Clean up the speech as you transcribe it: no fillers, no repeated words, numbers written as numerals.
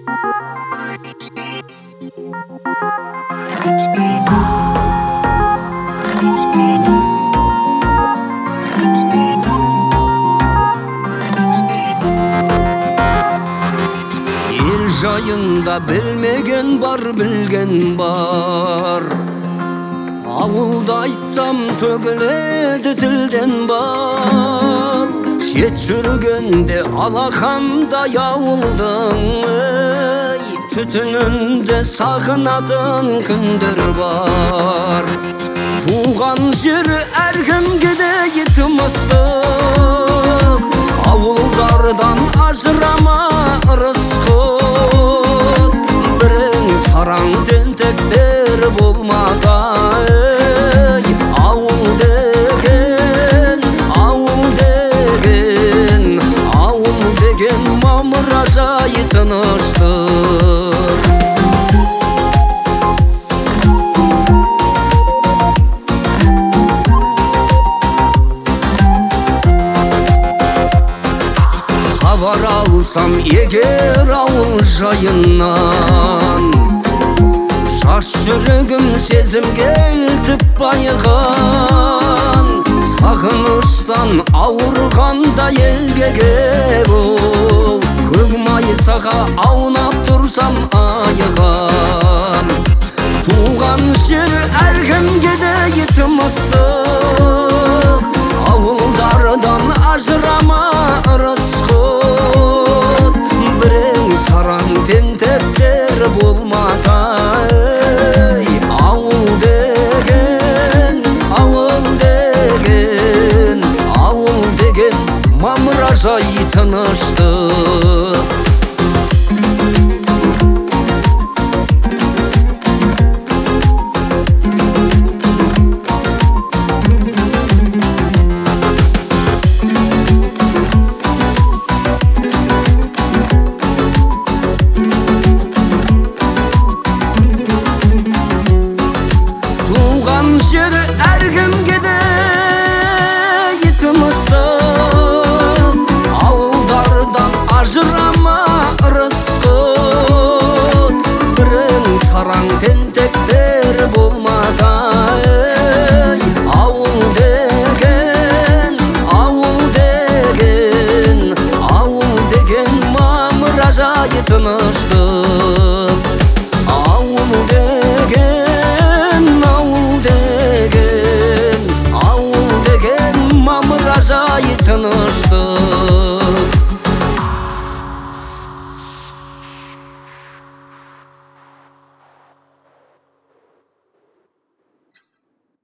Ел жайында білмеген бар, білген бар. Ауылда айтсам төгіледі тілден бал. Шет жүргенде алақандай ауылдың түтінінде сағынатын күндер бар. Туған жері әркімге де етім ыстық, ауылдардан ажырама ырысқұт. Бірің сараң тентектер болмаса, ауыл деген, ауыл деген, ауыл деген мамыражай тыныштық. Хабар алсам егер ауыл жайынан, жас жүрегім сезімге елтіп байыған. Сағыныштан ауырғанда елге кел, көк майсаға аунап тұрсам айыған. Туған жер әркімге де етім ыстық, ауылдардан ажырама ырысқұт. Бірің сараң тентектер болмаса, ауыл деген, ауыл деген, ауыл деген мамыражай тыныштық. Туған жері әркімге де етім ыстық, ауылдардан ажырама ырысқұт. Бірің сараң тентектер болмаса, ауыл деген, ауыл деген, ауыл деген мамыражай тыныштық. Ауыл деген, ауыл деген, ауыл деген мамыражай тыныштық.